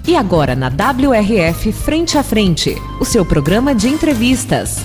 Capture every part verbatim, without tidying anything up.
E agora na W R F Frente a Frente, o seu programa de entrevistas.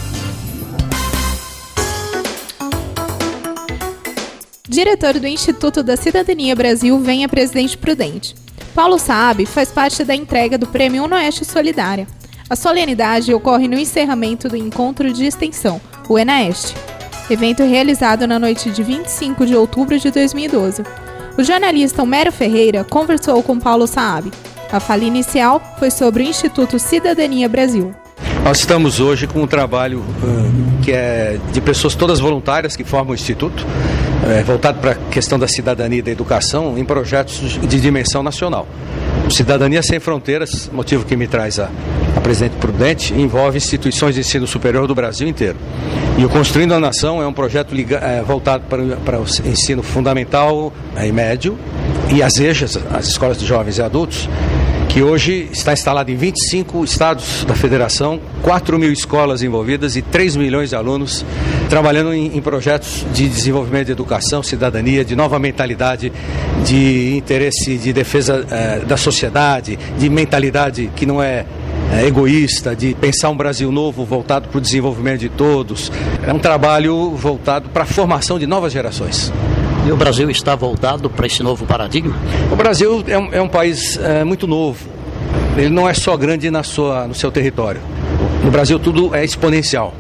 Diretor do Instituto da Cidadania Brasil vem a Presidente Prudente. Paulo Saab faz parte da entrega do Prêmio Unoeste Solidária. A solenidade ocorre no encerramento do Encontro de Extensão, o ENAEST, evento realizado na noite de vinte e cinco de outubro de dois mil e doze. O jornalista Homero Ferreira conversou com Paulo Saab. A fala inicial foi sobre o Instituto Cidadania Brasil. Nós estamos hoje com um trabalho uh, que é de pessoas todas voluntárias que formam o Instituto, uh, voltado para a questão da cidadania e da educação em projetos de dimensão nacional. Cidadania Sem Fronteiras, motivo que me traz a, a Presidente Prudente, envolve instituições de ensino superior do Brasil inteiro. E o Construindo a Nação é um projeto liga, é, voltado para, para o ensino fundamental é, e médio e as E J As, as Escolas de Jovens e Adultos, que hoje está instalado em vinte e cinco estados da federação, quatro mil escolas envolvidas e três milhões de alunos trabalhando em, em projetos de desenvolvimento de educação, cidadania, de nova mentalidade, de interesse, de defesa eh, da sociedade, de mentalidade que não é, é egoísta, de pensar um Brasil novo voltado para o desenvolvimento de todos. É um trabalho voltado para a formação de novas gerações. E o Brasil está voltado para esse novo paradigma? O Brasil é um, é um país é, muito novo. Ele não é só grande na sua, no seu território. No Brasil tudo é exponencial.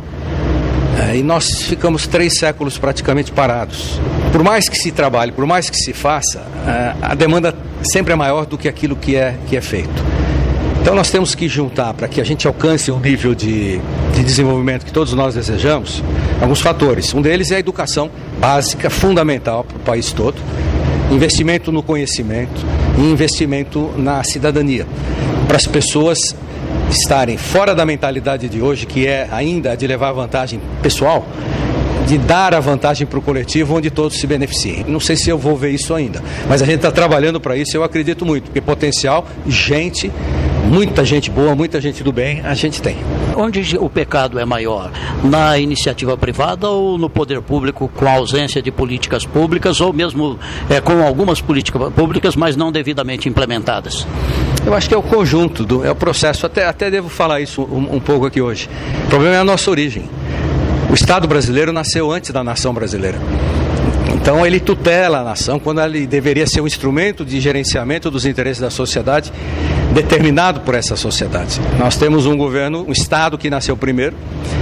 É, e nós ficamos três séculos praticamente parados. Por mais que se trabalhe, por mais que se faça, é, a demanda sempre é maior do que aquilo que é, que é feito. Então nós temos que juntar, para que a gente alcance o nível de, de desenvolvimento que todos nós desejamos, alguns fatores. Um deles é a educação básica, fundamental para o país todo, investimento no conhecimento e investimento na cidadania, para as pessoas estarem fora da mentalidade de hoje, que é ainda de levar vantagem pessoal, de dar a vantagem para o coletivo onde todos se beneficiem. Não sei se eu vou ver isso ainda, mas a gente está trabalhando para isso, eu acredito muito, porque potencial, gente, muita gente boa, muita gente do bem, a gente tem. Onde o pecado é maior? Na iniciativa privada ou no poder público com a ausência de políticas públicas ou mesmo é, com algumas políticas públicas, mas não devidamente implementadas? Eu acho que é o conjunto, do, é o processo, até, até devo falar isso um, um pouco aqui hoje. O problema é a nossa origem. O Estado brasileiro nasceu antes da nação brasileira. Então ele tutela a nação quando ele deveria ser um instrumento de gerenciamento dos interesses da sociedade determinado por essa sociedade. Nós temos um governo, um Estado que nasceu primeiro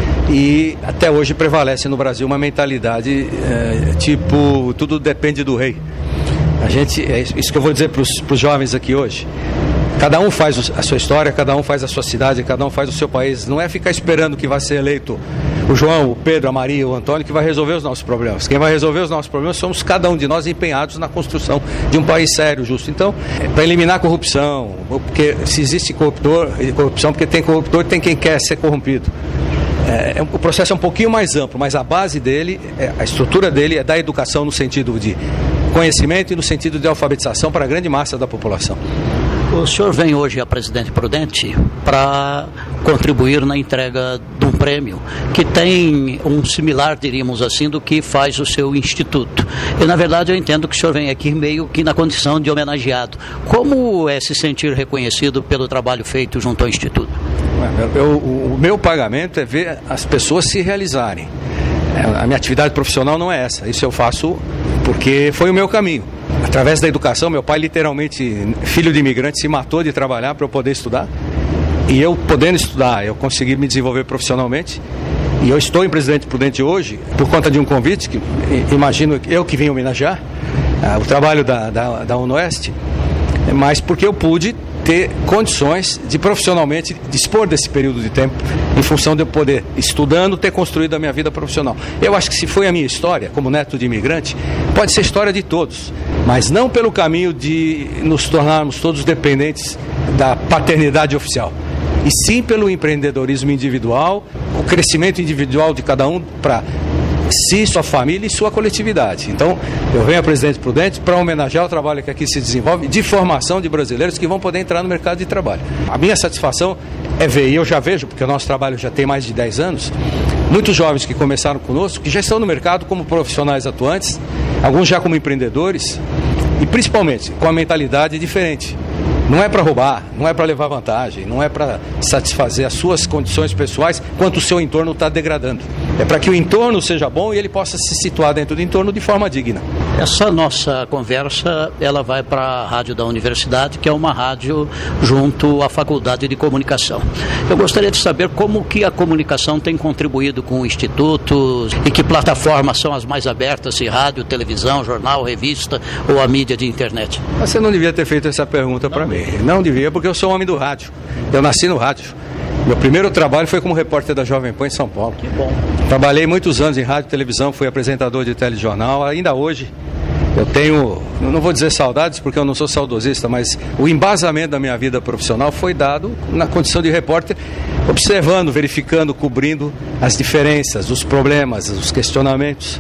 e até hoje prevalece no Brasil uma mentalidade é, tipo, tudo depende do rei. A gente, é isso que eu vou dizer para os jovens aqui hoje. Cada um faz a sua história, cada um faz a sua cidade, cada um faz o seu país. Não é ficar esperando que vai ser eleito o João, o Pedro, a Maria, o Antônio, que vai resolver os nossos problemas. Quem vai resolver os nossos problemas somos cada um de nós empenhados na construção de um país sério, justo. Então, é para eliminar a corrupção, porque se existe corruptor, corrupção, porque tem corruptor, tem quem quer ser corrompido. É, o processo é um pouquinho mais amplo, mas a base dele, a estrutura dele é da educação no sentido de conhecimento e no sentido de alfabetização para a grande massa da população. O senhor vem hoje a Presidente Prudente para contribuir na entrega de um prêmio que tem um similar, diríamos assim, do que faz o seu instituto. E, na verdade, eu entendo que o senhor vem aqui meio que na condição de homenageado. Como é se sentir reconhecido pelo trabalho feito junto ao instituto? Eu, o, o meu pagamento é ver as pessoas se realizarem. A minha atividade profissional não é essa. Isso eu faço porque foi o meu caminho. Através da educação, meu pai literalmente, filho de imigrante, se matou de trabalhar para eu poder estudar. E eu, podendo estudar, eu consegui me desenvolver profissionalmente. E eu estou em Presidente Prudente hoje por conta de um convite, que imagino eu que vim homenagear uh, o trabalho da, da, da Unoeste, mas porque eu pude ter condições de profissionalmente dispor desse período de tempo em função de eu poder, estudando, ter construído a minha vida profissional. Eu acho que se foi a minha história, como neto de imigrante, pode ser a história de todos, mas não pelo caminho de nos tornarmos todos dependentes da paternidade oficial, e sim pelo empreendedorismo individual, o crescimento individual de cada um para si, sua família e sua coletividade. Então, eu venho a Presidente Prudente para homenagear o trabalho que aqui se desenvolve de formação de brasileiros que vão poder entrar no mercado de trabalho. A minha satisfação é ver, e eu já vejo, porque o nosso trabalho já tem mais de dez anos, muitos jovens que começaram conosco, que já estão no mercado como profissionais atuantes, alguns já como empreendedores, e principalmente com a mentalidade diferente. Não é para roubar, não é para levar vantagem, não é para satisfazer as suas condições pessoais quanto o seu entorno está degradando. É para que o entorno seja bom e ele possa se situar dentro do entorno de forma digna. Essa nossa conversa, ela vai para a rádio da universidade, que é uma rádio junto à Faculdade de Comunicação. Eu gostaria de saber como que a comunicação tem contribuído com o Instituto e que plataformas são as mais abertas, se rádio, televisão, jornal, revista ou a mídia de internet. Você não devia ter feito essa pergunta para mim. Não devia, porque eu sou homem do rádio. Eu nasci no rádio. Meu primeiro trabalho foi como repórter da Jovem Pan em São Paulo. Que bom. Trabalhei muitos anos em rádio e televisão, fui apresentador de telejornal. Ainda hoje eu tenho, não vou dizer saudades porque eu não sou saudosista, mas o embasamento da minha vida profissional foi dado na condição de repórter, observando, verificando, cobrindo as diferenças, os problemas, os questionamentos.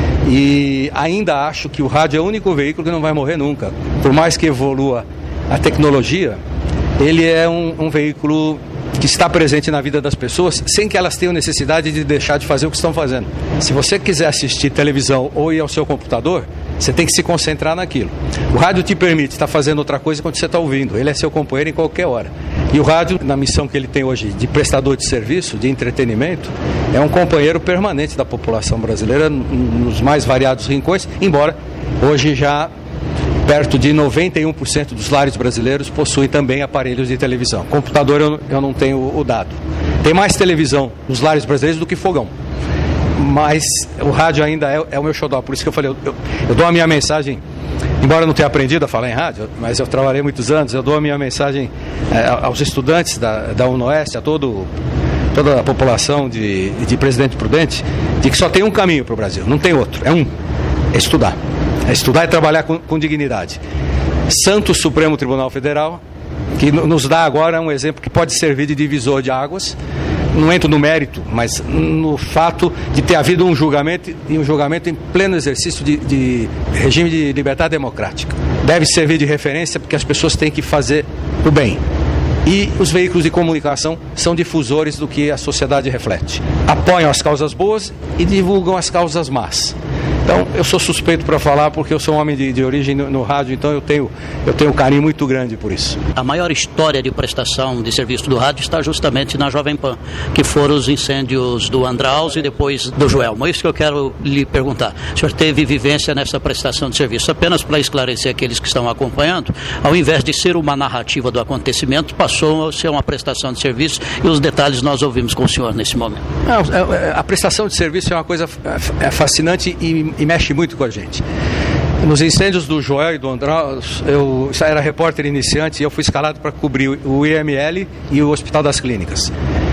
E ainda acho que o rádio é o único veículo que não vai morrer nunca. Por mais que evolua a tecnologia, ele é um, um veículo que está presente na vida das pessoas sem que elas tenham necessidade de deixar de fazer o que estão fazendo. Se você quiser assistir televisão ou ir ao seu computador, você tem que se concentrar naquilo. O rádio te permite estar fazendo outra coisa quando você está ouvindo. Ele é seu companheiro em qualquer hora. E o rádio, na missão que ele tem hoje de prestador de serviço, de entretenimento, é um companheiro permanente da população brasileira nos mais variados rincões, embora hoje já perto de noventa e um por cento dos lares brasileiros possuem também aparelhos de televisão. Computador eu, eu não tenho o dado. Tem mais televisão nos lares brasileiros do que fogão. Mas o rádio ainda é, é o meu xodó. Por isso que eu falei, eu, eu, eu dou a minha mensagem, embora eu não tenha aprendido a falar em rádio, mas eu trabalhei muitos anos, eu dou a minha mensagem é, aos estudantes da, da UNOeste, a todo, toda a população de, de Presidente Prudente, de que só tem um caminho para o Brasil, não tem outro, é um, é estudar. É estudar e trabalhar com, com dignidade. Santo Supremo Tribunal Federal, que nos dá agora um exemplo que pode servir de divisor de águas. Não entro no mérito, mas no fato de ter havido um julgamento e um julgamento em pleno exercício de, de regime de liberdade democrática. Deve servir de referência porque as pessoas têm que fazer o bem. E os veículos de comunicação são difusores do que a sociedade reflete. Apoiam as causas boas e divulgam as causas más. Então, eu sou suspeito para falar porque eu sou um homem de, de origem no, no rádio, então eu tenho, eu tenho um carinho muito grande por isso. A maior história de prestação de serviço do rádio está justamente na Jovem Pan, que foram os incêndios do Andraus e depois do Joelma. É isso que eu quero lhe perguntar. O senhor teve vivência nessa prestação de serviço? Apenas para esclarecer aqueles que estão acompanhando, ao invés de ser uma narrativa do acontecimento, passou a ser uma prestação de serviço e os detalhes nós ouvimos com o senhor nesse momento. Não, a prestação de serviço é uma coisa fascinante e e mexe muito com a gente. Nos incêndios do Joel e do Andraus, eu era repórter iniciante e eu fui escalado para cobrir o I M L e o Hospital das Clínicas.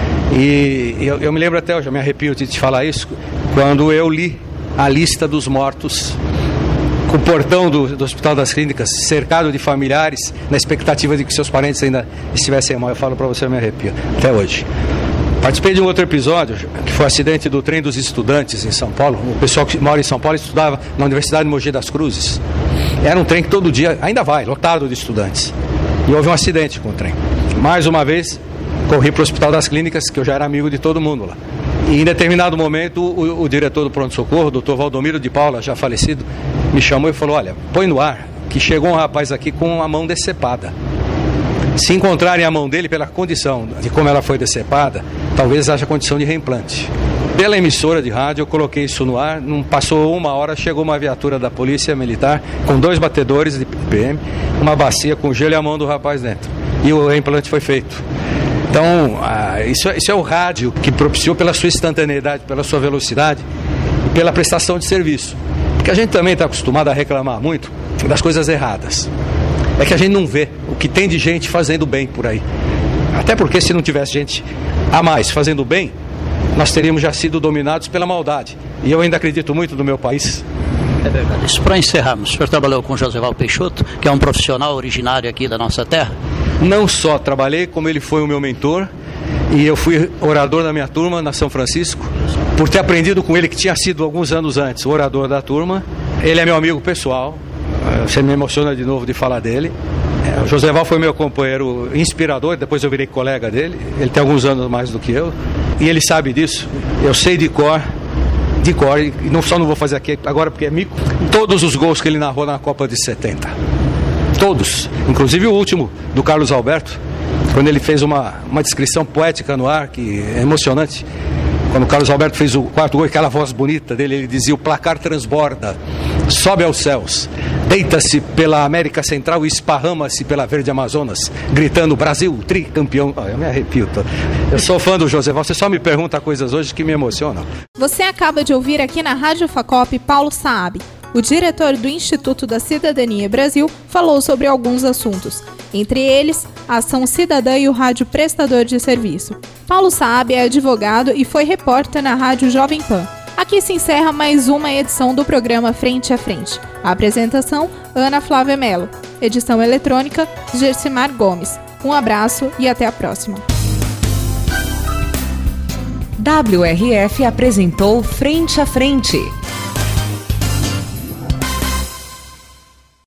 E eu, eu me lembro até hoje, eu me arrepio de te falar isso, quando eu li a lista dos mortos, com o portão do, do Hospital das Clínicas cercado de familiares, na expectativa de que seus parentes ainda estivessem mal. Eu falo para você, eu me arrepio, até hoje. Participei de um outro episódio, que foi o acidente do trem dos estudantes em São Paulo. O pessoal que mora em São Paulo estudava na Universidade de Mogi das Cruzes. Era um trem que todo dia, ainda vai, lotado de estudantes. E houve um acidente com o trem. Mais uma vez, corri para o Hospital das Clínicas, que eu já era amigo de todo mundo lá. E em determinado momento, o, o diretor do pronto-socorro, o doutor Valdomiro de Paula, já falecido, me chamou e falou, olha, põe no ar, que chegou um rapaz aqui com a mão decepada. Se encontrarem a mão dele pela condição de como ela foi decepada, talvez haja condição de reimplante. Pela emissora de rádio, eu coloquei isso no ar, não passou uma hora, chegou uma viatura da Polícia Militar, com dois batedores de P M, uma bacia com gelo e a mão do rapaz dentro. E o reimplante foi feito. Então, ah, isso, isso é o rádio que propiciou pela sua instantaneidade, pela sua velocidade e pela prestação de serviço. Porque a gente também está acostumado a reclamar muito das coisas erradas. É que a gente não vê o que tem de gente fazendo bem por aí. Até porque se não tivesse gente a mais fazendo bem, nós teríamos já sido dominados pela maldade. E eu ainda acredito muito no meu país. É verdade. Isso para encerrarmos, o senhor trabalhou com Joseval Peixoto, que é um profissional originário aqui da nossa terra? Não só trabalhei, como ele foi o meu mentor. E eu fui orador da minha turma na São Francisco, por ter aprendido com ele, que tinha sido alguns anos antes o orador da turma. Ele é meu amigo pessoal. Você me emociona de novo de falar dele. O Joseval foi meu companheiro inspirador, depois eu virei colega dele. Ele tem alguns anos mais do que eu. E ele sabe disso. Eu sei de cor, de cor, e não, só não vou fazer aqui agora porque é mico, todos os gols que ele narrou na Copa de setenta. todos, inclusive o último, do Carlos Alberto, quando ele fez uma, uma descrição poética no ar, que é emocionante. Quando o Carlos Alberto fez o quarto gol, aquela voz bonita dele, ele dizia: o placar transborda, sobe aos céus, deita-se pela América Central e esparrama-se pela Verde Amazonas, gritando: Brasil, tricampeão. Oh, eu me arrepio. Tô. Eu sou fã do José, você só me pergunta coisas hoje que me emocionam. Você acaba de ouvir aqui na Rádio Facop Paulo Saab. O diretor do Instituto da Cidadania Brasil falou sobre alguns assuntos, entre eles a ação cidadã e o rádio prestador de serviço. Paulo Saab é advogado e foi repórter na Rádio Jovem Pan. Aqui se encerra mais uma edição do programa Frente a Frente. A apresentação, Ana Flávia Mello. Edição eletrônica, Gersimar Gomes. Um abraço e até a próxima. W R F apresentou Frente a Frente.